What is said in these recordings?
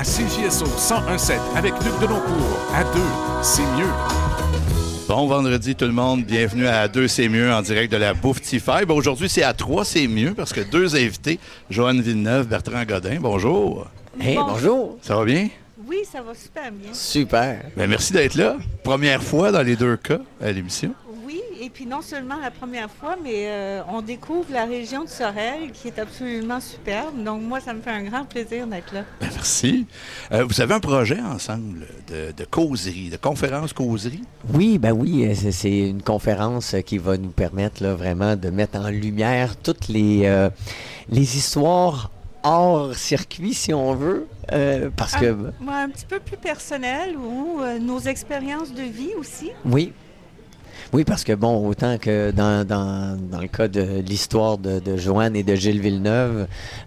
à CJSO 101.7 avec Luc Deloncourt. À deux, c'est mieux. Bon vendredi tout le monde, bienvenue à deux c'est mieux en direct de la Bouffe Tify. Aujourd'hui c'est à trois c'est mieux parce que deux invités, Joanne Villeneuve, Bertrand Godin, bonjour. Hey, bonjour. Ça va bien? Oui, ça va super bien. Super. Bien, merci d'être là. Première fois dans les deux cas à l'émission. Oui, et puis non seulement la première fois, mais on découvre la région de Sorel qui est absolument superbe. Donc moi, ça me fait un grand plaisir d'être là. Bien, merci. Vous avez un projet ensemble de causerie, de conférence-causerie? Oui, c'est une conférence qui va nous permettre là, vraiment de mettre en lumière toutes les histoires hors circuit, si on veut, parce que... Un petit peu plus personnel ou nos expériences de vie aussi. Oui, parce que bon, autant que dans le cas de l'histoire de Joanne et de Gilles Villeneuve,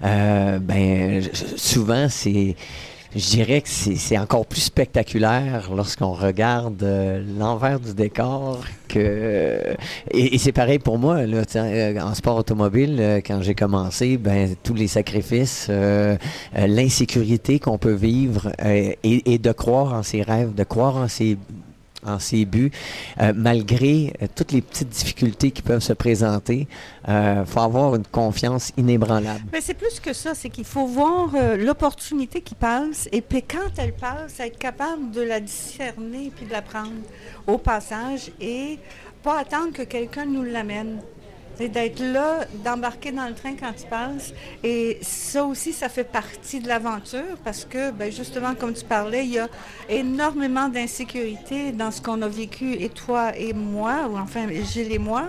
souvent je dirais que c'est encore plus spectaculaire lorsqu'on regarde l'envers du décor et c'est pareil pour moi là, en sport automobile quand j'ai commencé, tous les sacrifices, l'insécurité qu'on peut vivre et de croire en ses rêves, de croire en ses buts, malgré toutes les petites difficultés qui peuvent se présenter. Faut avoir une confiance inébranlable. Mais c'est plus que ça, c'est qu'il faut voir l'opportunité qui passe et puis quand elle passe, être capable de la discerner puis de la prendre au passage et pas attendre que quelqu'un nous l'amène. C'est d'être là, d'embarquer dans le train quand il passe. Et ça aussi, ça fait partie de l'aventure parce que, justement, comme tu parlais, il y a énormément d'insécurité dans ce qu'on a vécu, et toi et moi, ou enfin Gilles et moi.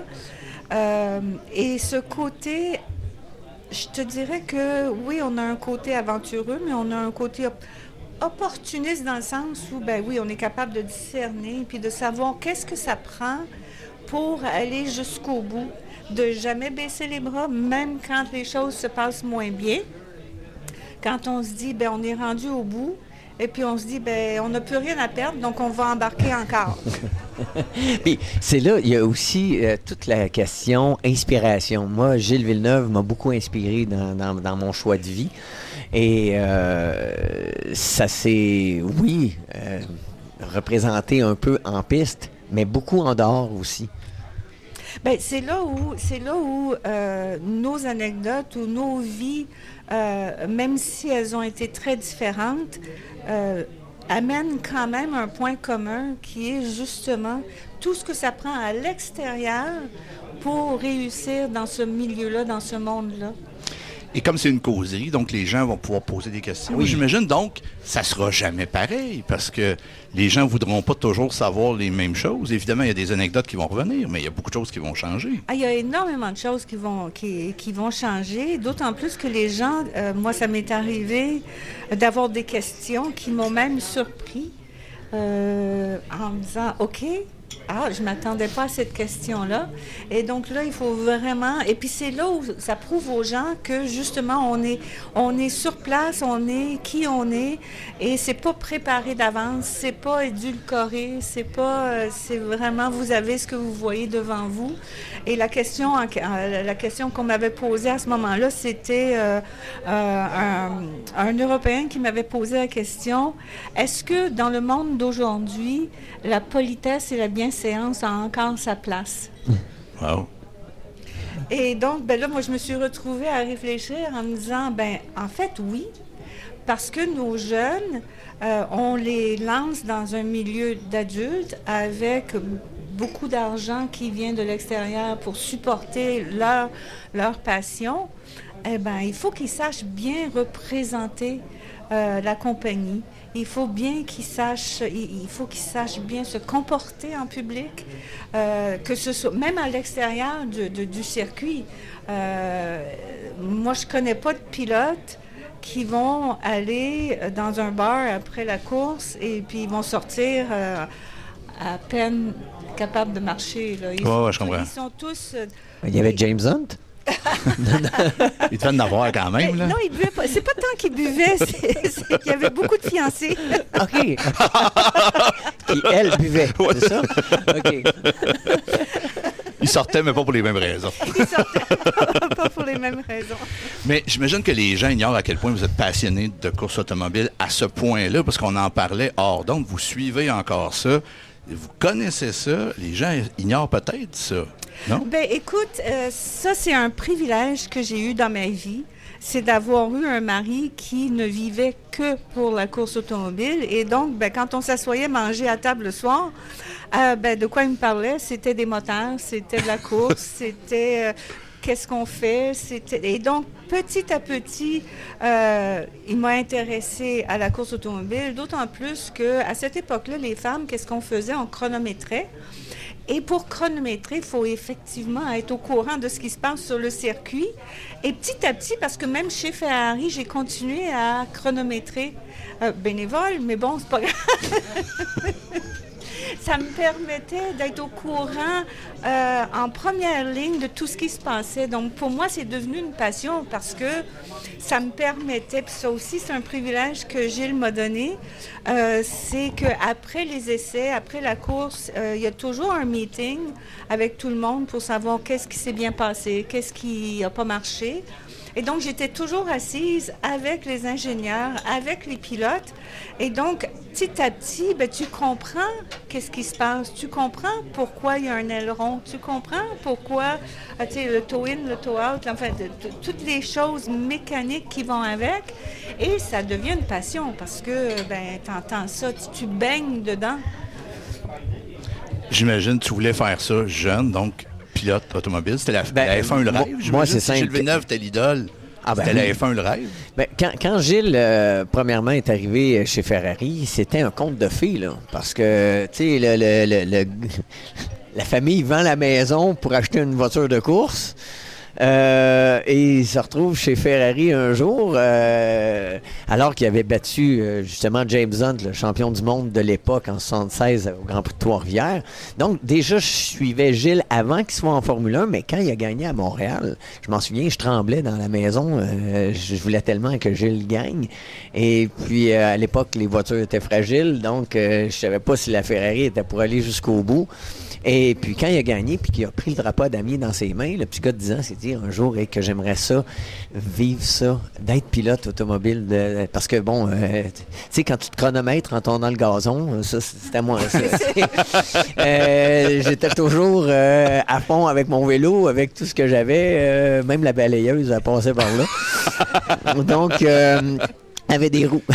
Et ce côté, je te dirais que, oui, on a un côté aventureux, mais on a un côté opportuniste dans le sens où, on est capable de discerner puis de savoir qu'est-ce que ça prend pour aller jusqu'au bout. De jamais baisser les bras, même quand les choses se passent moins bien. Quand on se dit, on est rendu au bout, et puis on se dit, on n'a plus rien à perdre, donc on va embarquer encore. Puis c'est là, il y a aussi toute la question inspiration. Moi, Gilles Villeneuve m'a beaucoup inspiré dans mon choix de vie. Et ça s'est, représenté un peu en piste, mais beaucoup en dehors aussi. C'est là où nos anecdotes ou nos vies, même si elles ont été très différentes, amènent quand même un point commun qui est justement tout ce que ça prend à l'extérieur pour réussir dans ce milieu-là, dans ce monde-là. Et comme c'est une causerie, donc les gens vont pouvoir poser des questions. Oui. J'imagine donc ça sera jamais pareil parce que les gens voudront pas toujours savoir les mêmes choses. Évidemment, il y a des anecdotes qui vont revenir, mais il y a beaucoup de choses qui vont changer. Il y a énormément de choses qui vont changer, d'autant plus que les gens, moi ça m'est arrivé d'avoir des questions qui m'ont même surpris en me disant « OK ». Je ne m'attendais pas à cette question-là. Et donc là, il faut vraiment... Et puis c'est là où ça prouve aux gens que justement, on est sur place, on est qui on est, et c'est pas préparé d'avance, c'est pas édulcoré, c'est vraiment, vous avez ce que vous voyez devant vous. Et la question qu'on m'avait posée à ce moment-là, c'était un Européen qui m'avait posé la question, est-ce que dans le monde d'aujourd'hui, la politesse et la bienséance a encore sa place? Wow. Et donc, là, moi, je me suis retrouvée à réfléchir en me disant, en fait, oui, parce que nos jeunes, on les lance dans un milieu d'adultes avec beaucoup d'argent qui vient de l'extérieur pour supporter leur passion. Il faut qu'ils sachent bien représenter la compagnie. Il faut qu'ils sachent bien se comporter en public, que ce soit même à l'extérieur du circuit. Moi, je connais pas de pilotes qui vont aller dans un bar après la course et puis ils vont sortir à peine capables de marcher. Là. Je comprends. Ils sont tous... Il y avait James Hunt. Il devait en avoir quand même, là. Non, il buvait pas. C'est pas tant qu'il buvait, c'est qu'il y avait beaucoup de fiancés. OK. Puis elle buvait, c'est ça? OK. Il sortait, mais pas pour les mêmes raisons. Il sortait pas pour les mêmes raisons. Mais j'imagine que les gens ignorent à quel point vous êtes passionné de course automobile à ce point-là, parce qu'on en parlait hors donc vous suivez encore ça, vous connaissez ça, les gens ignorent peut-être ça, non? Bien, écoute, ça, c'est un privilège que j'ai eu dans ma vie. C'est d'avoir eu un mari qui ne vivait que pour la course automobile. Et donc, ben, quand on s'assoyait manger à table le soir, ben, de quoi il me parlait? C'était des moteurs, c'était de la course, c'était qu'est-ce qu'on fait. Et donc, petit à petit, il m'a intéressée à la course automobile, d'autant plus qu'à cette époque-là, les femmes, qu'est-ce qu'on faisait? On chronométrait. Et pour chronométrer, il faut effectivement être au courant de ce qui se passe sur le circuit. Et petit à petit, parce que même chez Ferrari, j'ai continué à chronométrer bénévole, mais bon, c'est pas grave. Ça me permettait d'être au courant en première ligne de tout ce qui se passait. Donc, pour moi, c'est devenu une passion parce que ça me permettait, puis ça aussi, c'est un privilège que Gilles m'a donné, c'est qu'après les essais, après la course, il y a toujours un meeting avec tout le monde pour savoir qu'est-ce qui s'est bien passé, qu'est-ce qui n'a pas marché. Et donc, j'étais toujours assise avec les ingénieurs, avec les pilotes. Et donc, petit à petit, ben, tu comprends qu'est-ce qui se passe. Tu comprends pourquoi il y a un aileron. Tu comprends pourquoi, tu sais, le toe-in, le toe-out, enfin, toutes les choses mécaniques qui vont avec. Et ça devient une passion parce que, ben, tu entends ça, tu baignes dedans. J'imagine que tu voulais faire ça jeune, donc pilote automobile. C'était la F1 le rêve. Moi, c'est simple. Gilles Villeneuve, c'était l'idole. C'était la F1 le rêve. Ben, quand Gilles, premièrement, est arrivé chez Ferrari, c'était un conte de fées, là. Parce que, tu sais, la famille vend la maison pour acheter une voiture de course. Et il se retrouve chez Ferrari un jour, alors qu'il avait battu justement James Hunt, le champion du monde de l'époque, en 1976 au Grand Prix de Trois-Rivières. Donc déjà, je suivais Gilles avant qu'il soit en Formule 1, mais quand il a gagné à Montréal, je m'en souviens, je tremblais dans la maison. Je voulais tellement que Gilles gagne. Et puis, à l'époque, les voitures étaient fragiles, donc je savais pas si la Ferrari était pour aller jusqu'au bout. Et puis, quand il a gagné, puis qu'il a pris le drapeau à damier dans ses mains, le petit gars de 10 ans s'est dit un jour que j'aimerais ça, vivre ça, d'être pilote automobile. Parce que, bon, tu sais, quand tu te chronomètres en tournant le gazon, ça, c'était moi. J'étais toujours à fond avec mon vélo, avec tout ce que j'avais. Même la balayeuse a passé par là. Donc... avait des roues.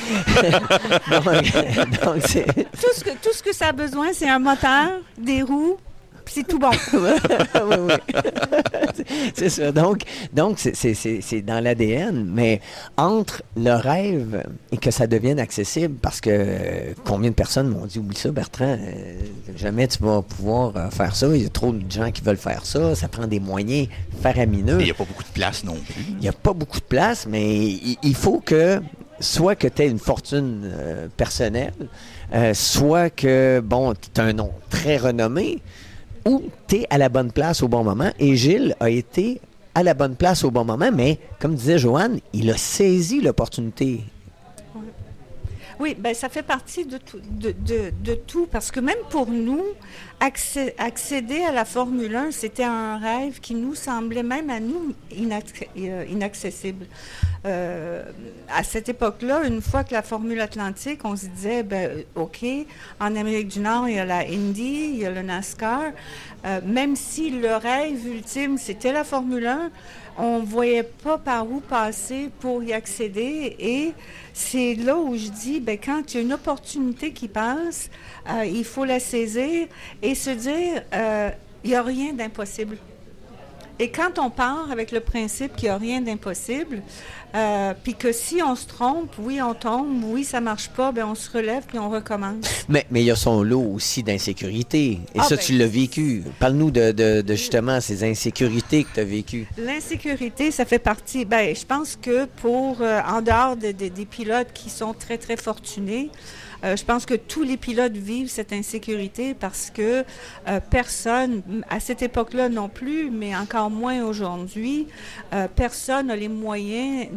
donc c'est... Tout ce que ça a besoin, c'est un moteur, des roues, puis c'est tout bon. oui. C'est ça. Donc c'est dans l'ADN, mais entre le rêve et que ça devienne accessible, parce que combien de personnes m'ont dit, oublie ça, Bertrand, jamais tu vas pouvoir faire ça. Il y a trop de gens qui veulent faire ça. Ça prend des moyens faramineux. Il n'y a pas beaucoup de place non plus. Il n'y a pas beaucoup de place, mais il faut que, soit que tu aies une fortune personnelle, soit que, bon, tu as un nom très renommé, ou tu es à la bonne place au bon moment. Et Gilles a été à la bonne place au bon moment, mais, comme disait Joanne, il a saisi l'opportunité. Oui, bien, ça fait partie de tout, parce que même pour nous, accéder à la Formule 1, c'était un rêve qui nous semblait même à nous inaccessible. À cette époque-là, une fois que la Formule Atlantique, on se disait, ben, OK, en Amérique du Nord, il y a la Indy, il y a le NASCAR. Même si le rêve ultime, c'était la Formule 1, on ne voyait pas par où passer pour y accéder. Et c'est là où je dis, ben, quand il y a une opportunité qui passe, il faut la saisir et se dire, il n'y a rien d'impossible. Et quand on part avec le principe qu'il n'y a rien d'impossible, puis que si on se trompe, oui, on tombe, oui, ça ne marche pas, bien, on se relève puis on recommence. Mais il y a son lot aussi d'insécurité. Et ça, ben, tu l'as vécu. Parle-nous de justement ces insécurités que tu as vécues. L'insécurité, ça fait partie... Bien, je pense que en dehors des pilotes qui sont très, très fortunés, je pense que tous les pilotes vivent cette insécurité parce que personne, à cette époque-là non plus, mais encore moins aujourd'hui, personne n'a les moyens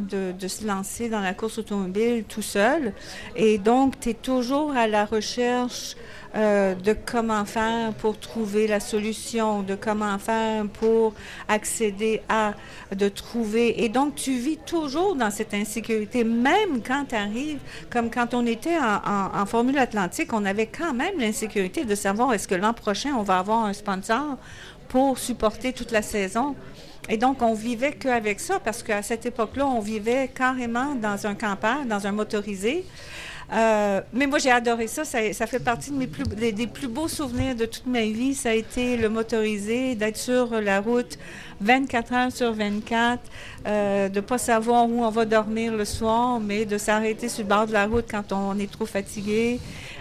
de se lancer dans la course automobile tout seul. Et donc, tu es toujours à la recherche de comment faire pour trouver la solution, de comment faire pour accéder de trouver. Et donc, tu vis toujours dans cette insécurité, même quand tu arrives, comme quand on était en Formule Atlantique, on avait quand même l'insécurité de savoir est-ce que l'an prochain, on va avoir un sponsor pour supporter toute la saison. Et donc, on vivait qu'avec ça, parce qu'à cette époque-là, on vivait carrément dans un campeur, dans un motorisé. Mais moi, j'ai adoré ça. Ça fait partie des plus beaux souvenirs de toute ma vie. Ça a été le motorisé, d'être sur la route 24 heures sur 24, de ne pas savoir où on va dormir le soir, mais de s'arrêter sur le bord de la route quand on est trop fatigué.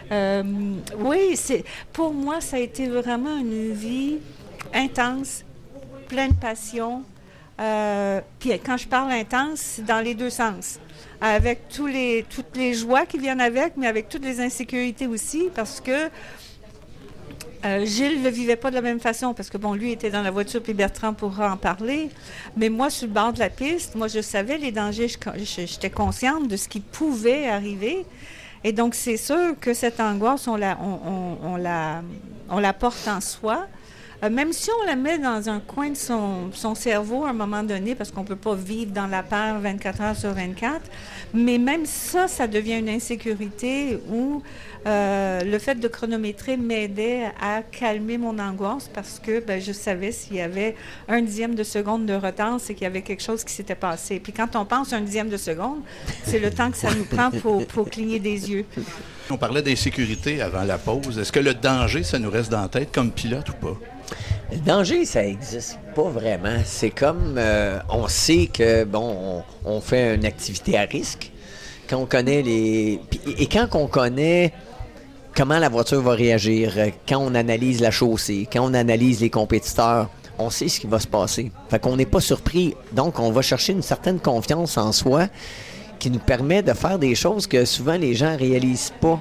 Oui, pour moi, ça a été vraiment une vie intense, pleine de passion. Puis quand je parle intense, c'est dans les deux sens. Avec toutes les joies qui viennent avec, mais avec toutes les insécurités aussi, parce que Gilles ne le vivait pas de la même façon, parce que, bon, lui était dans la voiture, puis Bertrand pourra en parler. Mais moi, sur le bord de la piste, moi, je savais les dangers, j'étais consciente de ce qui pouvait arriver. Et donc, c'est sûr que cette angoisse, on la porte en soi. Même si on la met dans un coin de son cerveau à un moment donné, parce qu'on ne peut pas vivre dans la peur 24 heures sur 24, mais même ça devient une insécurité où le fait de chronométrer m'aidait à calmer mon angoisse parce que je savais s'il y avait 1/10 de seconde de retard, c'est qu'il y avait quelque chose qui s'était passé. Puis quand on pense 1/10 de seconde, c'est le temps que ça nous prend pour cligner des yeux. On parlait d'insécurité avant la pause. Est-ce que le danger, ça nous reste dans la tête comme pilote ou pas? Le danger, ça n'existe pas vraiment. C'est comme, on sait que, on fait une activité à risque. Quand on connaît et quand on connaît comment la voiture va réagir, quand on analyse la chaussée, quand on analyse les compétiteurs, on sait ce qui va se passer. Fait qu'on n'est pas surpris. Donc, on va chercher une certaine confiance en soi qui nous permet de faire des choses que souvent les gens ne réalisent pas.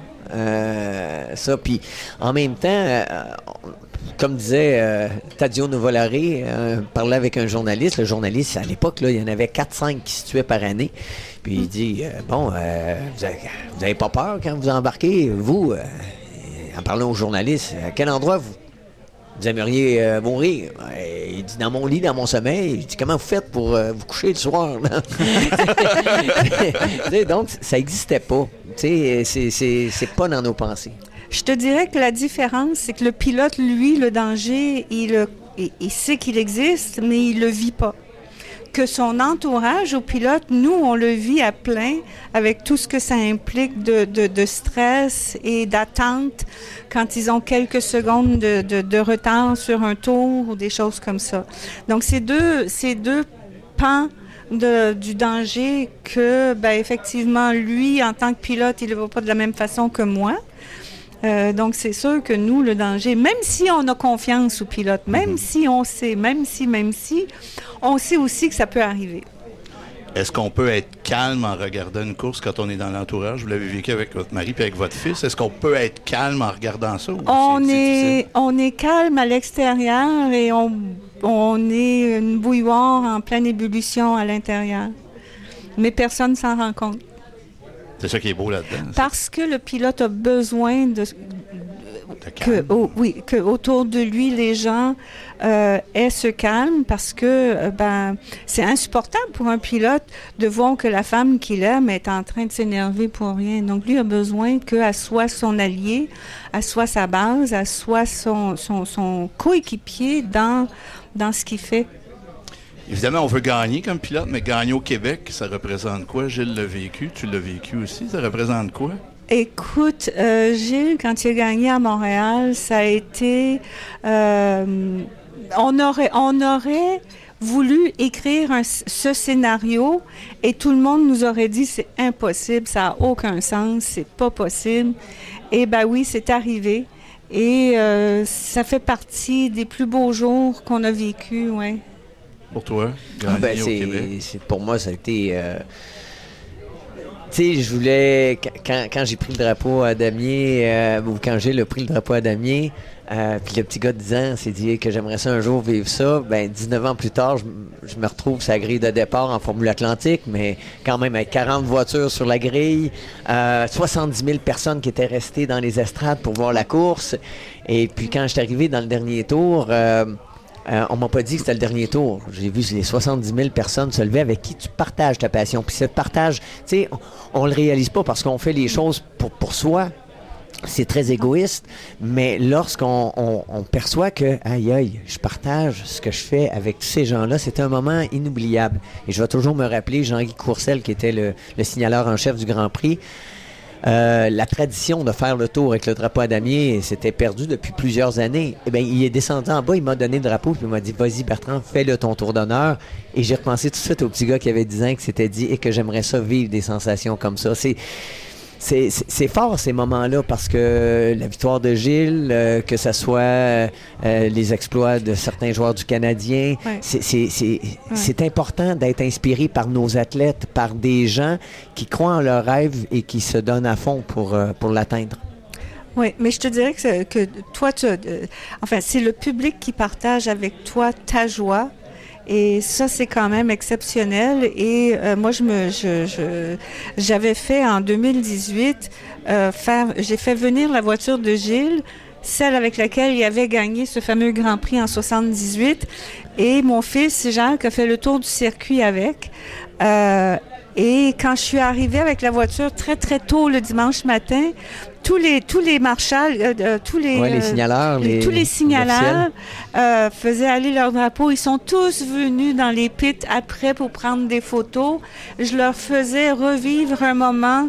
Ça. Puis, en même temps, comme disait Tadio Nuvolari, parlait avec un journaliste. Le journaliste, à l'époque, là, il y en avait 4-5 qui se tuaient par année. Puis il dit, vous n'avez pas peur quand vous embarquez, vous, en parlant au journaliste, à quel endroit vous aimeriez mourir? Il dit, dans mon lit, dans mon sommeil. Il dit, comment vous faites pour vous coucher le soir? Donc, ça n'existait pas. C'est pas dans nos pensées. Je te dirais que la différence, c'est que le pilote, lui, le danger, il sait qu'il existe, mais il le vit pas. Que son entourage au pilote, nous, on le vit à plein avec tout ce que ça implique de stress et d'attente quand ils ont quelques secondes de retard sur un tour ou des choses comme ça. Donc, ces deux pans du danger que, effectivement, lui, en tant que pilote, il ne le voit pas de la même façon que moi. Donc, c'est sûr que nous, le danger, même si on a confiance au pilote, même si on sait, même si, on sait aussi que ça peut arriver. Est-ce qu'on peut être calme en regardant une course quand on est dans l'entourage? Vous l'avez vécu avec votre mari et avec votre fils. Est-ce qu'on peut être calme en regardant ça? On est calme à l'extérieur et on est une bouilloire en pleine ébullition à l'intérieur. Mais personne ne s'en rend compte. C'est ça qui est beau là-dedans. Parce que le pilote a besoin que autour de lui, les gens aient ce calme parce que c'est insupportable pour un pilote de voir que la femme qu'il aime est en train de s'énerver pour rien. Donc, lui a besoin qu'elle soit son allié, elle soit sa base, elle soit son coéquipier dans ce qu'il fait. Évidemment, on veut gagner comme pilote, mais gagner au Québec, ça représente quoi? Gilles l'a vécu, tu l'as vécu aussi, ça représente quoi? Écoute, Gilles, quand il a gagné à Montréal, ça a été... on aurait voulu écrire ce scénario et tout le monde nous aurait dit c'est impossible, ça n'a aucun sens, c'est pas possible. Et oui, c'est arrivé. Et ça fait partie des plus beaux jours qu'on a vécu, oui. Pour toi, gagner au Québec? Pour moi, ça a été... tu sais, je voulais, quand j'ai pris le drapeau à damier, ou quand j'ai pris le drapeau à damier, puis le petit gars de 10 ans s'est dit que j'aimerais ça un jour vivre ça. Ben 19 ans plus tard, je me retrouve sur la grille de départ en Formule Atlantique, mais quand même avec 40 voitures sur la grille, 70 000 personnes qui étaient restées dans les estrades pour voir la course. Et puis quand je suis arrivé dans le dernier tour, on m'a pas dit que c'était le dernier tour. J'ai vu les 70 000 personnes se lever avec qui tu partages ta passion. Puis ce partage, tu sais, on le réalise pas parce qu'on fait les choses pour soi. C'est très égoïste, mais lorsqu'on perçoit que, aïe, je partage ce que je fais avec tous ces gens-là, c'est un moment inoubliable. Et je vais toujours me rappeler Jean-Guy Courcelles, qui était le signaleur en chef du Grand Prix. La tradition de faire le tour avec le drapeau à damier s'était perdue depuis plusieurs années. Eh bien, il est descendu en bas, il m'a donné le drapeau, puis il m'a dit, vas-y Bertrand, fais-le ton tour d'honneur. Et j'ai repensé tout de suite au petit gars qui avait 10 ans, qui s'était dit, et que j'aimerais ça vivre des sensations comme ça. C'est fort ces moments-là parce que la victoire de Gilles, que ce soit les exploits de certains joueurs du Canadien, ouais. C'est important d'être inspiré par nos athlètes, par des gens qui croient en leurs rêves et qui se donnent à fond pour l'atteindre. Oui, mais je te dirais que toi, enfin, c'est le public qui partage avec toi ta joie. Et ça, c'est quand même exceptionnel. Et moi, j'avais fait en 2018, j'ai fait venir la voiture de Gilles, celle avec laquelle il avait gagné ce fameux Grand Prix en 78. Et mon fils, Jacques, a fait le tour du circuit avec. Et quand je suis arrivée avec la voiture très, très tôt le dimanche matin, tous les marshals, les signaleurs, tous les signaleurs faisaient aller leur drapeau. Ils sont tous venus dans les pits après pour prendre des photos. Je leur faisais revivre un moment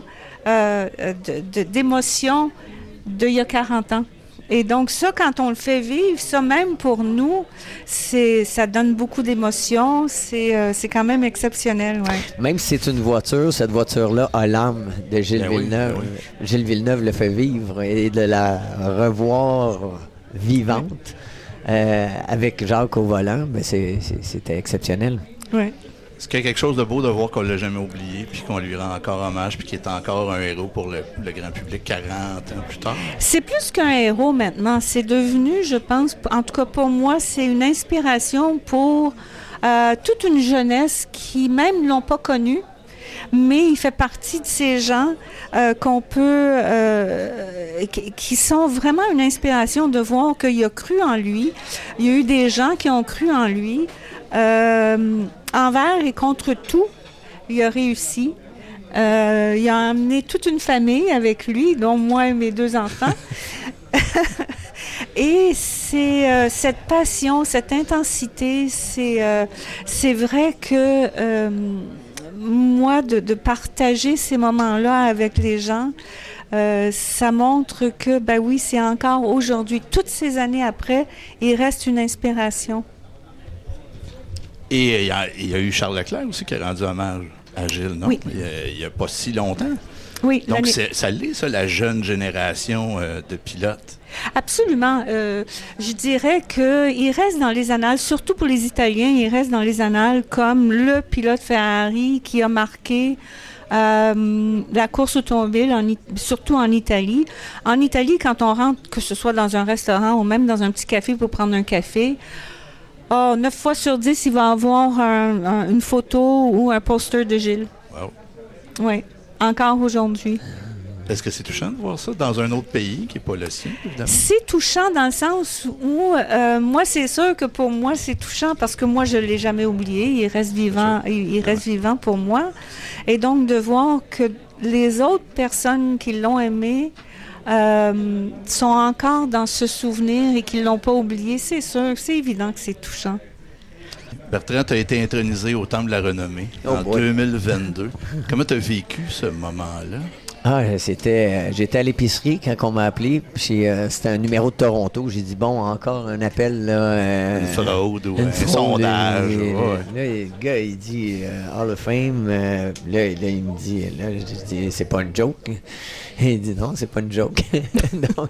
d'émotion d'il y a 40 ans. Et donc ça, quand on le fait vivre, ça même pour nous, ça donne beaucoup d'émotions. C'est quand même exceptionnel, ouais. Même si c'est une voiture, cette voiture-là a l'âme de Gilles Villeneuve. Oui. Gilles Villeneuve le fait vivre et de la revoir vivante avec Jacques au volant, ben c'était exceptionnel. Oui. Est-ce qu'il y a quelque chose de beau de voir qu'on ne l'a jamais oublié, puis qu'on lui rend encore hommage, puis qu'il est encore un héros pour le grand public 40 ans plus tard? C'est plus qu'un héros maintenant. C'est devenu, je pense, en tout cas pour moi, c'est une inspiration pour toute une jeunesse qui même ne l'ont pas connu, mais il fait partie de ces gens qu'on peut... qui sont vraiment une inspiration de voir qu'il a cru en lui. Il y a eu des gens qui ont cru en lui. Envers et contre tout, il a réussi. Il a amené toute une famille avec lui, dont moi et mes 2 enfants. Et c'est cette passion, cette intensité, c'est vrai que moi, de partager ces moments-là avec les gens, ça montre que, ben oui, c'est encore aujourd'hui, toutes ces années après, il reste une inspiration. Et il y a eu Charles Leclerc aussi qui a rendu hommage à Gilles, non? Oui. Il n'y a pas si longtemps. Oui. Donc, ça l'est, ça, la jeune génération de pilotes? Absolument. Je dirais qu'il reste dans les annales, surtout pour les Italiens, il reste dans les annales comme le pilote Ferrari qui a marqué la course automobile, surtout en Italie. En Italie, quand on rentre, que ce soit dans un restaurant ou même dans un petit café pour prendre un café, 9 fois sur 10, il va avoir une photo ou un poster de Gilles. Wow. Oui, encore aujourd'hui. Est-ce que c'est touchant de voir ça dans un autre pays qui n'est pas le sien, évidemment? C'est touchant dans le sens où, moi, c'est sûr que pour moi, c'est touchant parce que moi, je ne l'ai jamais oublié. Il reste vivant, il reste vivant pour moi. Et donc, de voir que les autres personnes qui l'ont aimé sont encore dans ce souvenir et qu'ils ne l'ont pas oublié, c'est sûr, c'est évident que c'est touchant. Bertrand, tu as été intronisé au Temple de la Renommée en 2022. Comment tu as vécu ce moment-là? J'étais à l'épicerie quand on m'a appelé, puis c'était un numéro de Toronto. J'ai dit, bon, encore un appel, là. Une fraude ou un sondage. Là, le gars, il dit Hall of Fame. Là, il me dit, je dis, c'est pas une joke. Il dit, non, c'est pas une joke. Donc,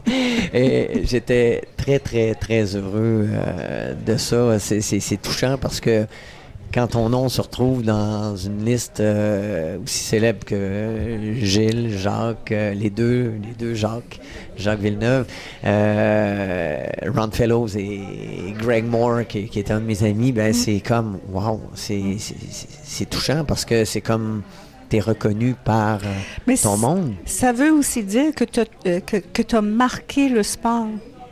j'étais très, très, très heureux de ça. C'est touchant parce que quand ton nom se retrouve dans une liste aussi célèbre que Gilles, Jacques, les deux Jacques Villeneuve, Ron Fellows et Greg Moore, qui est un de mes amis, ben c'est comme, wow, c'est touchant parce que c'est comme t'es reconnu par ton monde. Ça veut aussi dire que tu as marqué le sport.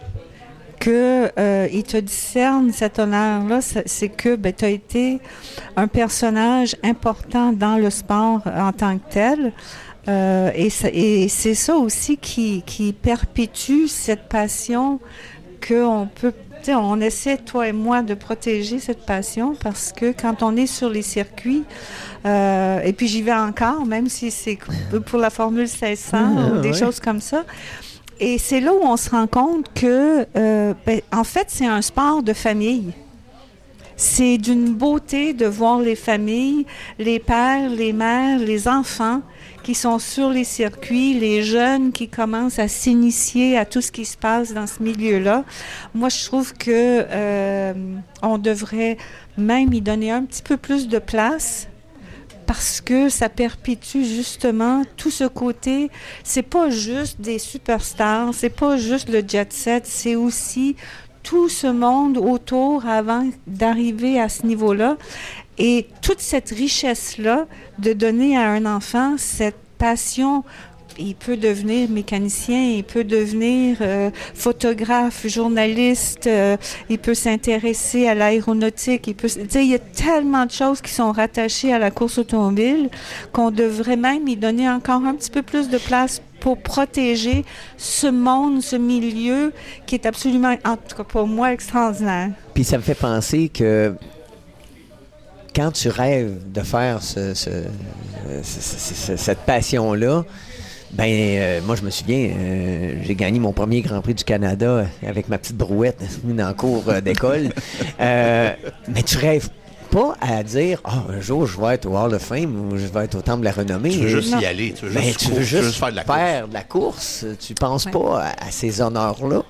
Il te discerne cet honneur-là, c'est que tu as été un personnage important dans le sport en tant que tel. Et c'est ça aussi qui perpétue cette passion qu'on peut... On essaie, toi et moi, de protéger cette passion parce que quand on est sur les circuits, et puis j'y vais encore, même si c'est pour la Formule 1600 ou des choses comme ça, et c'est là où on se rend compte que, en fait, c'est un sport de famille. C'est d'une beauté de voir les familles, les pères, les mères, les enfants qui sont sur les circuits, les jeunes qui commencent à s'initier à tout ce qui se passe dans ce milieu-là. Moi, je trouve que on devrait même y donner un petit peu plus de place parce que ça perpétue justement tout ce côté. C'est pas juste des superstars, c'est pas juste le jet set, c'est aussi tout ce monde autour avant d'arriver à ce niveau-là. Et toute cette richesse-là, de donner à un enfant cette passion, il peut devenir mécanicien, il peut devenir photographe, journaliste, il peut s'intéresser à l'aéronautique, il y a tellement de choses qui sont rattachées à la course automobile qu'on devrait même y donner encore un petit peu plus de place pour protéger ce monde, ce milieu qui est absolument, en tout cas pour moi, extraordinaire. Puis ça me fait penser que quand tu rêves de faire cette passion-là, moi, je me souviens, j'ai gagné mon premier Grand Prix du Canada avec ma petite brouette dans le cours d'école. Mais tu rêves pas à dire « un jour, je vais être au Hall of Fame ou je vais être au Temple de la Renommée. » Tu veux juste y aller. Tu veux juste faire de la course. Tu penses pas à ces honneurs-là.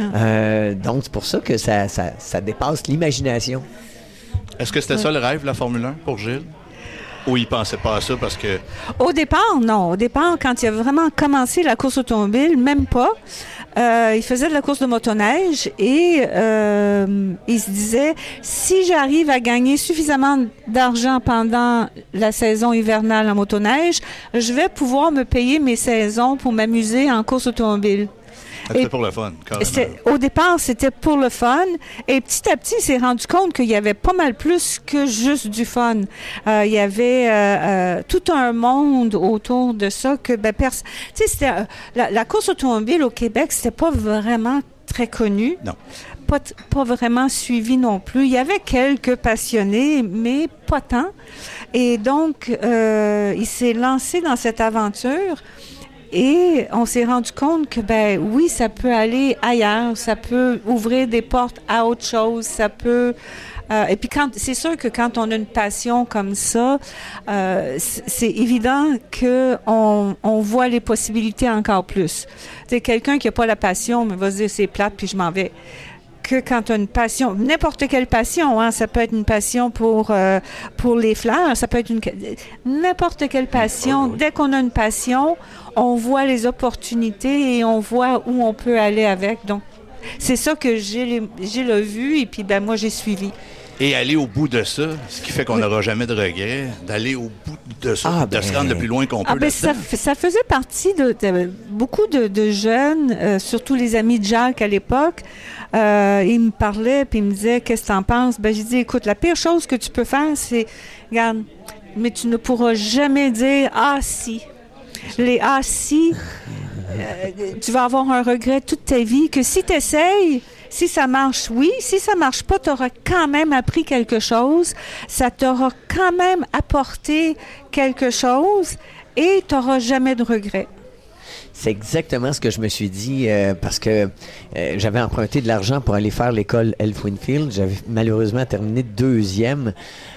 Donc, c'est pour ça que ça dépasse l'imagination. Est-ce que c'était ça le rêve, la Formule 1, pour Gilles? Ou il pensait pas à ça parce que... Au départ, non. Au départ, quand il a vraiment commencé la course automobile, même pas. Il faisait de la course de motoneige et il se disait, si j'arrive à gagner suffisamment d'argent pendant la saison hivernale en motoneige, je vais pouvoir me payer mes saisons pour m'amuser en course automobile. C'était pour le fun, carrément. Au départ, c'était pour le fun. Et petit à petit, il s'est rendu compte qu'il y avait pas mal plus que juste du fun. Il y avait tout un monde autour de ça que, c'était la course automobile au Québec, c'était pas vraiment très connu. Non. Pas vraiment suivi non plus. Il y avait quelques passionnés, mais pas tant. Et donc, il s'est lancé dans cette aventure. Et on s'est rendu compte que, oui, ça peut aller ailleurs, ça peut ouvrir des portes à autre chose, ça peut... et puis, c'est sûr que quand on a une passion comme ça, c'est évident qu'on voit les possibilités encore plus. C'est quelqu'un qui n'a pas la passion, mais va se dire, c'est plate, puis je m'en vais. Que quand tu as une passion, n'importe quelle passion, ça peut être une passion pour les fleurs, ça peut être n'importe quelle passion. Dès qu'on a une passion, on voit les opportunités et on voit où on peut aller avec. Donc, c'est ça que j'ai vu et puis moi, j'ai suivi. Et aller au bout de ça, ce qui fait qu'on n'aura jamais de regrets, d'aller au bout de ça, de se rendre le plus loin qu'on peut là-dedans. Ça faisait partie de beaucoup de jeunes, surtout les amis de Jacques à l'époque. Ils me parlaient puis ils me disaient « Qu'est-ce que tu en penses? » J'ai dit « Écoute, la pire chose que tu peux faire, c'est, regarde, mais tu ne pourras jamais dire « Ah, si ». Les « Ah, si », tu vas avoir un regret toute ta vie que si tu essayes, si ça marche, oui. Si ça marche pas, tu auras quand même appris quelque chose. Ça t'aura quand même apporté quelque chose et tu n'auras jamais de regrets. C'est exactement ce que je me suis dit parce que j'avais emprunté de l'argent pour aller faire l'école Elf Winfield. J'avais malheureusement terminé deuxième.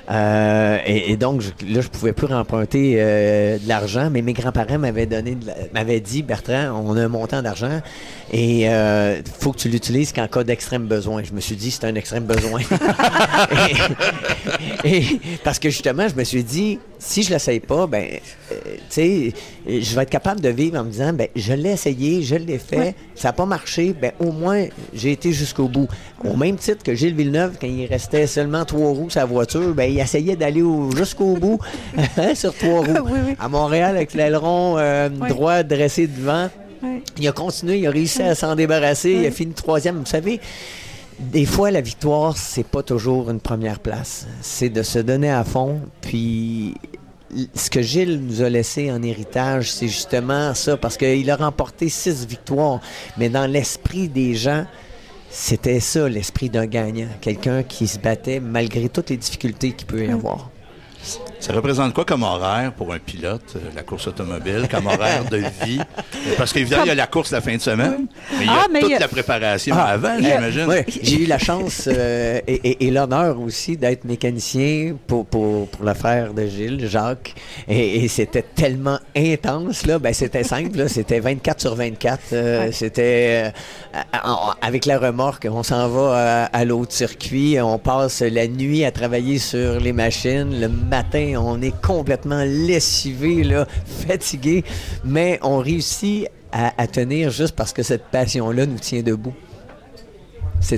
Et donc, là, je pouvais plus remprunter de l'argent, mais mes grands-parents m'avaient dit, Bertrand, on a un montant d'argent et faut que tu l'utilises qu'en cas d'extrême besoin. Je me suis dit, c'est un extrême besoin. Et parce que justement, je me suis dit, si je l'essaye pas, ben, tu sais, je vais être capable de vivre en me disant, ben, je l'ai essayé, je l'ai fait, ça n'a pas marché, ben, au moins, j'ai été jusqu'au bout. Au même titre que Gilles Villeneuve, quand il restait seulement 3 roues sa voiture, ben, il essayait d'aller jusqu'au bout sur 3 roues. Oui. À Montréal, avec l'aileron droit dressé devant, il a continué, il a réussi à s'en débarrasser, il a fini 3e. Vous savez, des fois, la victoire, c'est pas toujours une première place. C'est de se donner à fond. Puis, ce que Gilles nous a laissé en héritage, c'est justement ça, parce qu'il a remporté 6 victoires. Mais dans l'esprit des gens, c'était ça, l'esprit d'un gagnant. Quelqu'un qui se battait malgré toutes les difficultés qu'il peut y avoir. Ça représente quoi comme horaire pour un pilote, la course automobile, comme horaire de vie? Parce qu'évidemment, il y a la course la fin de semaine, mais il y a toute la préparation avant, j'imagine. Oui, j'ai eu la chance et l'honneur aussi d'être mécanicien pour le frère de Gilles, Jacques, et c'était tellement intense, là, ben c'était simple, là, c'était 24 sur 24, c'était avec la remorque, on s'en va à l'autre circuit, on passe la nuit à travailler sur les machines, le matin, on est complètement lessivé, là, fatigué, mais on réussit à tenir juste parce que cette passion-là nous tient debout. C'est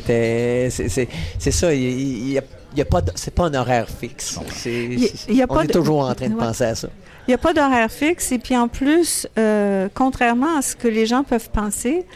ça, il y a pas, c'est pas un horaire fixe. On est toujours en train de penser à ça. Il n'y a pas d'horaire fixe et puis en plus, contrairement à ce que les gens peuvent penser,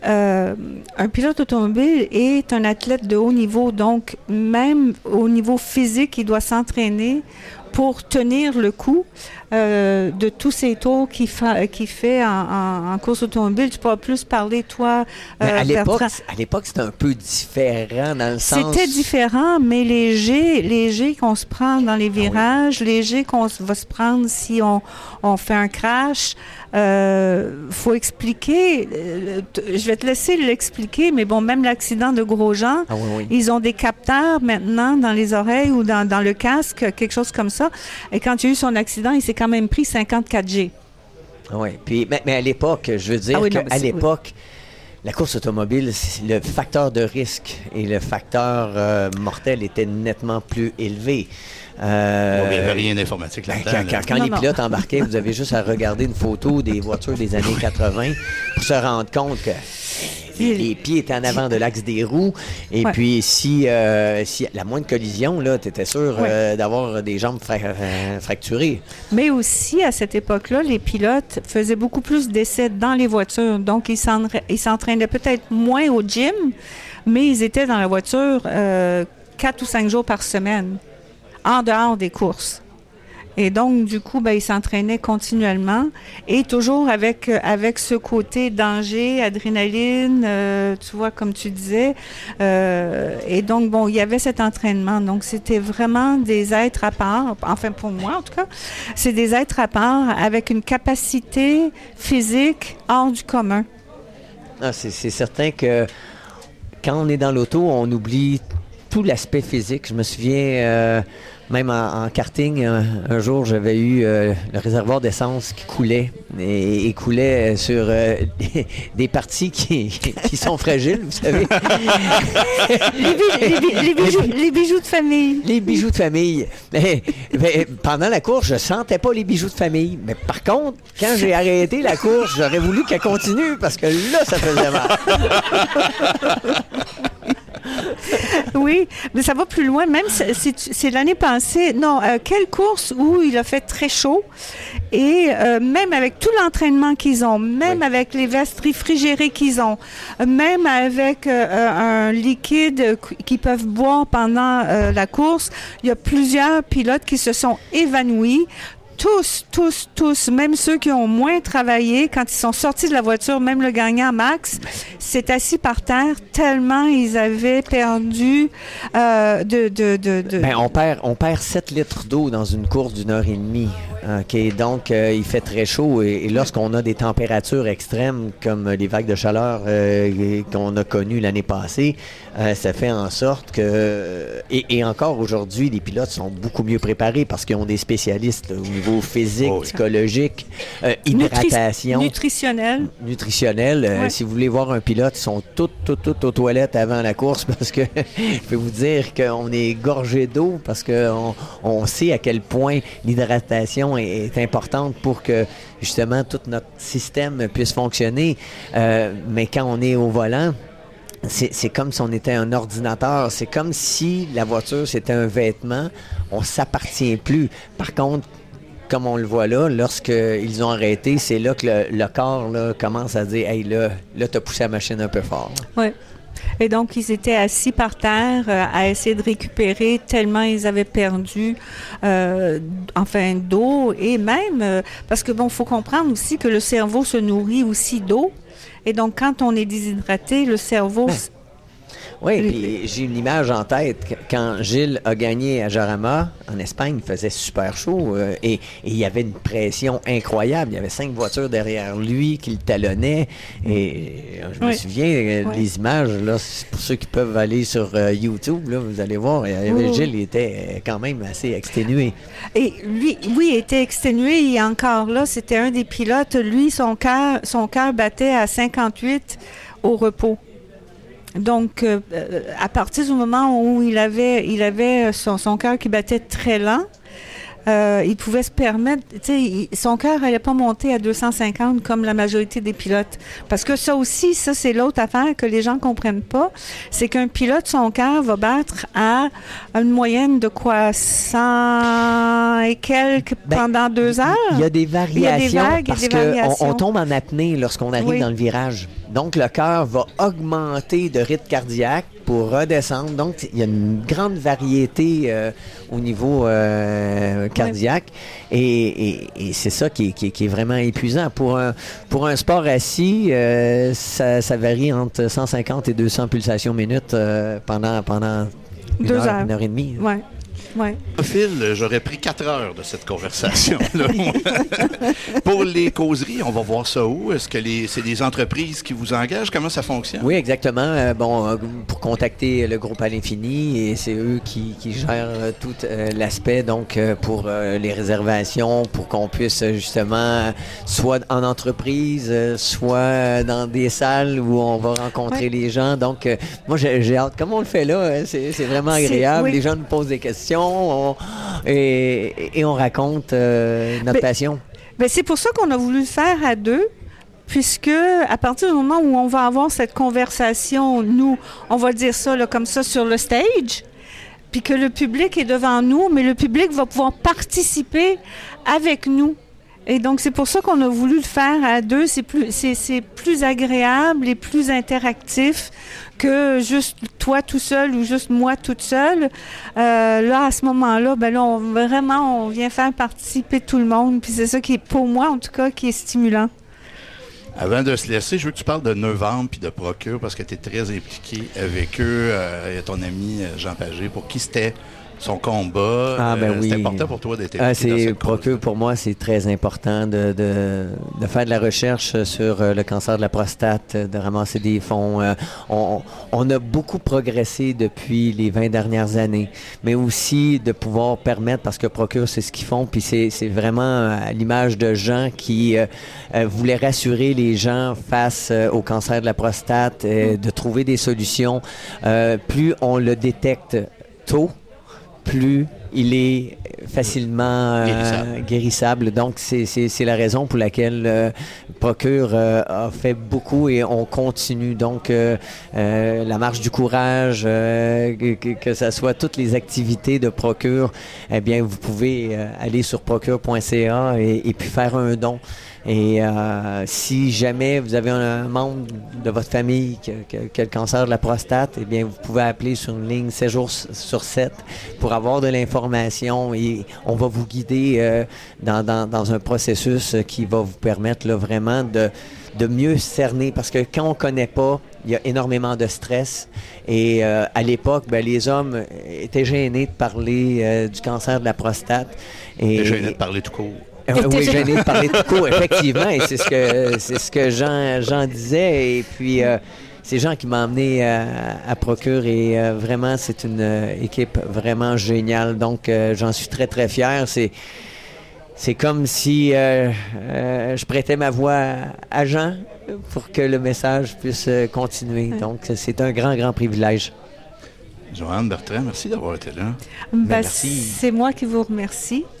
un pilote automobile est un athlète de haut niveau, donc même au niveau physique, il doit s'entraîner pour tenir le coup de tous ces tours qu'il fait en course automobile. Tu pourras plus parler, toi, à l'époque, c'était un peu différent dans le sens... C'était différent, mais léger qu'on se prend dans les virages, léger qu'on va se prendre si on fait un crash. Faut expliquer. Je vais te laisser l'expliquer, mais bon, même l'accident de Grosjean, ils ont des capteurs maintenant dans les oreilles ou dans le casque, quelque chose comme ça. Et quand il y a eu son accident, il s'est quand même pris 54G. Oui, puis mais à l'époque, je veux dire qu'à l'époque, la course automobile, le facteur de risque et le facteur mortel était nettement plus élevé. Il n'y avait rien d'informatique là-dedans. Quand les pilotes embarquaient, vous avez juste à regarder une photo des voitures des années 80 pour se rendre compte que les pieds étaient en avant de l'axe des roues. Et puis, si la moindre collision, tu étais sûr d'avoir des jambes fracturées. Mais aussi, à cette époque-là, les pilotes faisaient beaucoup plus d'essais dans les voitures. Donc, ils s'entraînaient peut-être moins au gym, mais ils étaient dans la voiture 4 ou 5 jours par semaine, en dehors des courses. Et donc, du coup, ils s'entraînaient continuellement et toujours avec ce côté danger, adrénaline, tu vois, comme tu disais. Et donc, il y avait cet entraînement. Donc, c'était vraiment des êtres à part. Enfin, pour moi, en tout cas, c'est des êtres à part avec une capacité physique hors du commun. Ah, c'est certain que quand on est dans l'auto, on oublie tout l'aspect physique. Je me souviens... Même en karting, un jour, j'avais eu le réservoir d'essence qui coulait et coulait sur des parties qui sont fragiles, vous savez. les bijoux de famille. Les bijoux de famille. Mais pendant la course, je sentais pas les bijoux de famille. Mais par contre, quand j'ai arrêté la course, j'aurais voulu qu'elle continue parce que là, ça faisait mal. Oui, mais ça va plus loin. Même c'est l'année passée. Non, quelle course où il a fait très chaud et même avec tout l'entraînement qu'ils ont, même avec les vestes réfrigérées qu'ils ont, même avec un liquide qu'ils peuvent boire pendant la course, il y a plusieurs pilotes qui se sont évanouis. Tous, même ceux qui ont moins travaillé, quand ils sont sortis de la voiture, même le gagnant Max, s'est assis par terre tellement ils avaient perdu on perd 7 litres d'eau dans une course d'1 heure et demie. OK, donc il fait très chaud et lorsqu'on a des températures extrêmes comme les vagues de chaleur qu'on a connues l'année passée, ça fait en sorte que... Et encore aujourd'hui, les pilotes sont beaucoup mieux préparés parce qu'ils ont des spécialistes là, au niveau physique, psychologique, hydratation. Nutritionnel. Ouais. Si vous voulez voir un pilote, ils sont tous aux toilettes avant la course parce que je peux vous dire qu'on est gorgé d'eau parce qu'on sait à quel point l'hydratation est importante pour que justement tout notre système puisse fonctionner. Mais quand on est au volant, c'est comme si on était un ordinateur. C'est comme si la voiture, c'était un vêtement. On ne s'appartient plus. Par contre, comme on le voit là, lorsqu'ils ont arrêté, c'est là que le corps là, commence à dire « Hey, là tu as poussé la machine un peu fort. » Oui. Et donc, ils étaient assis par terre à essayer de récupérer tellement ils avaient perdu d'eau. Et même, parce que bon, il faut comprendre aussi que le cerveau se nourrit aussi d'eau. Et donc, quand on est déshydraté, le cerveau... Oui, puis j'ai une image en tête. Quand Gilles a gagné à Jarama, en Espagne, il faisait super chaud et il y avait une pression incroyable. Il y avait 5 voitures derrière lui qui le talonnaient. Et je me souviens des images, là, pour ceux qui peuvent aller sur YouTube, là, vous allez voir, Gilles était quand même assez exténué. Et lui, oui, il était exténué et encore là, c'était un des pilotes. Lui, son cœur battait à 58 au repos. Donc, à partir du moment où il avait son cœur qui battait très lent, il pouvait se permettre, son cœur n'allait pas monter à 250 comme la majorité des pilotes. Parce que ça aussi, c'est l'autre affaire que les gens ne comprennent pas, c'est qu'un pilote, son cœur va battre à une moyenne de quoi, 100 et quelques pendant 2 heures? Il y a des variations parce qu'on tombe en apnée lorsqu'on arrive dans le virage. Donc, le cœur va augmenter de rythme cardiaque pour redescendre. Donc, il y a une grande variété au niveau cardiaque. Et c'est ça qui est vraiment épuisant. Pour un sport assis, ça varie entre 150 et 200 pulsations minutes pendant 1 heure, 1 heure et demie. Ouais. Ouais. Phil, j'aurais pris 4 heures de cette conversation-là. Pour les causeries, on va voir ça où? Est-ce que c'est des entreprises qui vous engagent? Comment ça fonctionne? Oui, exactement. Pour contacter le groupe à l'infini, et c'est eux qui gèrent tout l'aspect, donc pour les réservations, pour qu'on puisse justement, soit en entreprise, soit dans des salles où on va rencontrer les gens. Donc, moi, j'ai hâte. Comme on le fait là, c'est vraiment agréable. Les gens nous posent des questions. Et on raconte notre passion. C'est pour ça qu'on a voulu le faire à 2, puisque à partir du moment où on va avoir cette conversation, nous, on va dire ça là, comme ça sur le stage, puis que le public est devant nous, mais le public va pouvoir participer avec nous. Et donc, c'est pour ça qu'on a voulu le faire à 2. C'est plus agréable et plus interactif que juste toi tout seul ou juste moi toute seule. Là, à ce moment-là, on vient faire participer tout le monde. Puis c'est ça qui est, pour moi, en tout cas, qui est stimulant. Avant de se laisser, je veux que tu parles de Novembre puis de Procure parce que tu es très impliqué avec eux. Et ton ami Jean Pagé, pour qui c'était son combat. Oui. C'est important pour toi d'être impliqué dans cette Procure, pour moi, c'est très important de faire de la recherche sur le cancer de la prostate, de ramasser des fonds. On a beaucoup progressé depuis les 20 dernières années, mais aussi de pouvoir permettre, parce que Procure, c'est ce qu'ils font, puis c'est vraiment à l'image de gens qui voulaient rassurer les gens face au cancer de la prostate, de trouver des solutions. Plus on le détecte tôt, plus il est facilement guérissable. Donc, c'est la raison pour laquelle Procure a fait beaucoup et on continue. Donc, la marche du courage, que ce soit toutes les activités de Procure, eh bien, vous pouvez aller sur procure.ca et puis faire un don. Et si jamais vous avez un membre de votre famille qui a le cancer de la prostate, eh bien, vous pouvez appeler sur une ligne 7 jours sur 7 pour avoir de l'information et on va vous guider dans un processus qui va vous permettre là, vraiment de mieux cerner. Parce que quand on ne connaît pas, il y a énormément de stress. Et à l'époque, les hommes étaient gênés de parler du cancer de la prostate. Et gênés de parler tout court. Oui, gêné de parler tout court, effectivement, et c'est ce que Jean disait, et puis c'est Jean qui m'a emmené à Procure, et vraiment, c'est une équipe vraiment géniale, donc j'en suis très, très fier. C'est comme si je prêtais ma voix à Jean pour que le message puisse continuer, donc c'est un grand, grand privilège. Joanne Bertrand, merci d'avoir été là. Merci. C'est moi qui vous remercie.